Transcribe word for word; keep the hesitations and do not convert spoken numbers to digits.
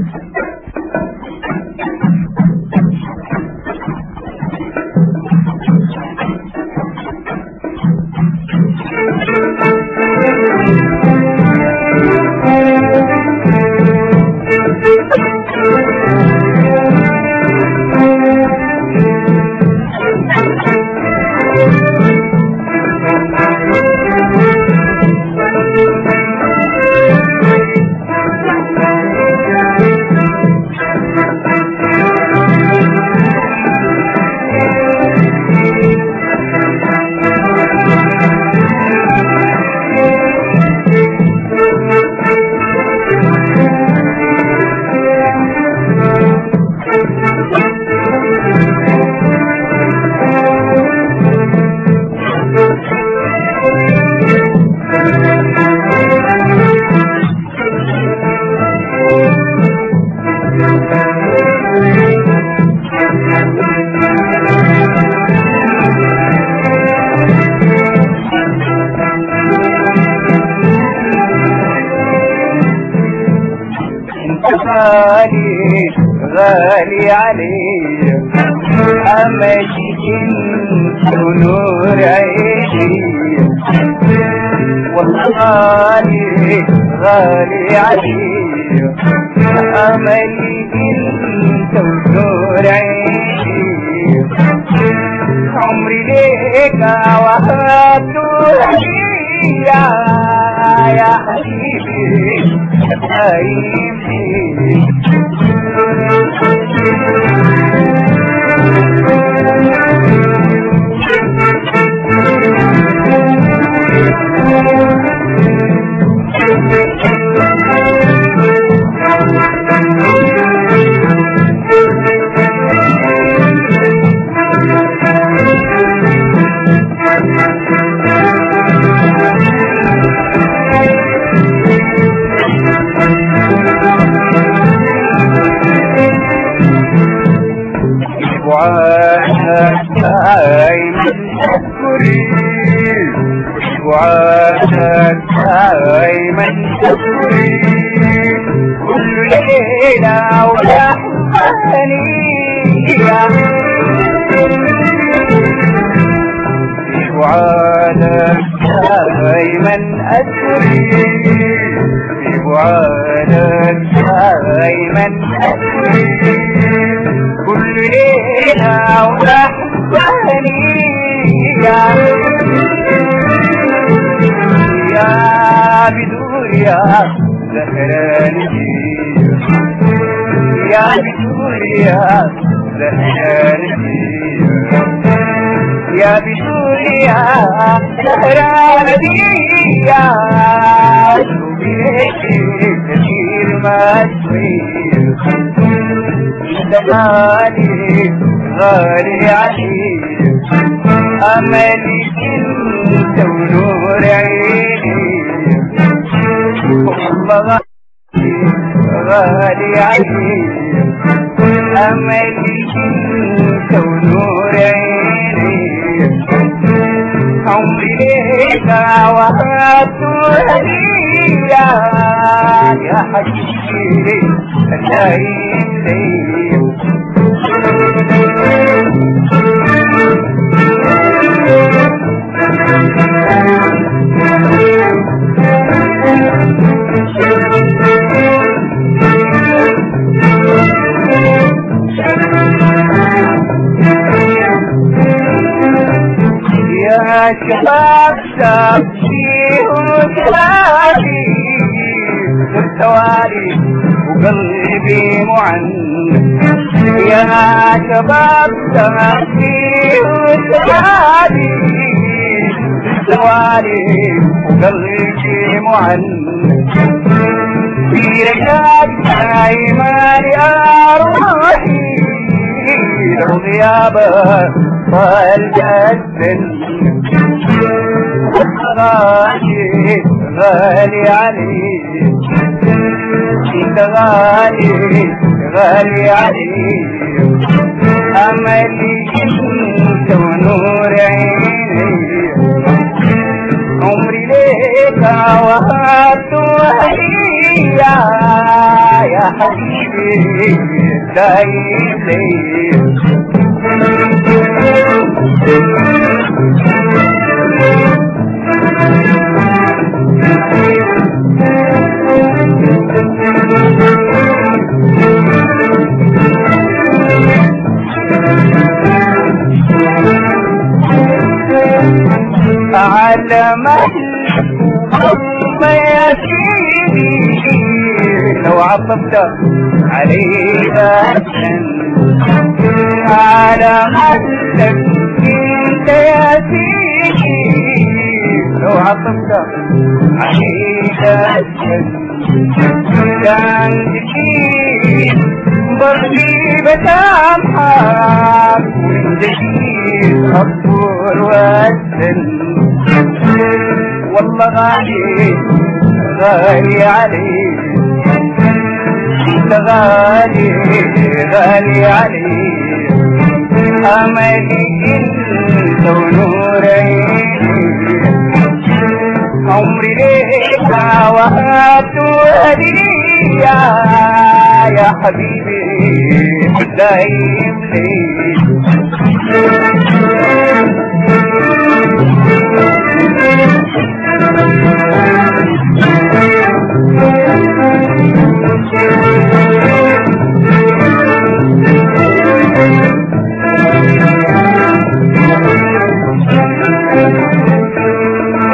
غالي غالي علي أملي انت نور عيني والله غالي غالي علي أملي انت نور عيني عمري ليك وهبت يا يا حبيبي حبيبي وعاشك دايما تذكري وعاشك دايما تذكري كل ليلة ولحظاني وعاشك دايما أذكري وعاشك دايما أذكري كل ليلة ولحظاني يا يا بدور يا زهراني يا بدور يا زهراني يا بدور يا زهراني يا شوفي كثير ما تشوي غالي غالي علي أملي انت ونور عيني والله غالي غالي علي أملي انت ونور عيني عمري ليك وهبت هدية يا حبيبي العين لي يا شباب سابتيهم كلامي والتوالي وقلبي معنف يا شباب سابتيهم كلامي والتوالي وقلبي معنف في رجاك ايمان يا روحي لو غيابك طال جدا غالي غالي علي انت غالي غالي علي املي انت ونور عيني عمري ليك وهبت هدية يا حبيبي دايم لي على ما يا سيدي لو عطفت عليك على مهلك انت يا سيدي لو عطفت عليك كان جديد برضي بتامحك من جديد اصبر واسن والله غالي غالي عليك انت غالي غالي عليك املي انت ونور عيني عمري ليك وهبت هدية يا حبيبي دايم ليك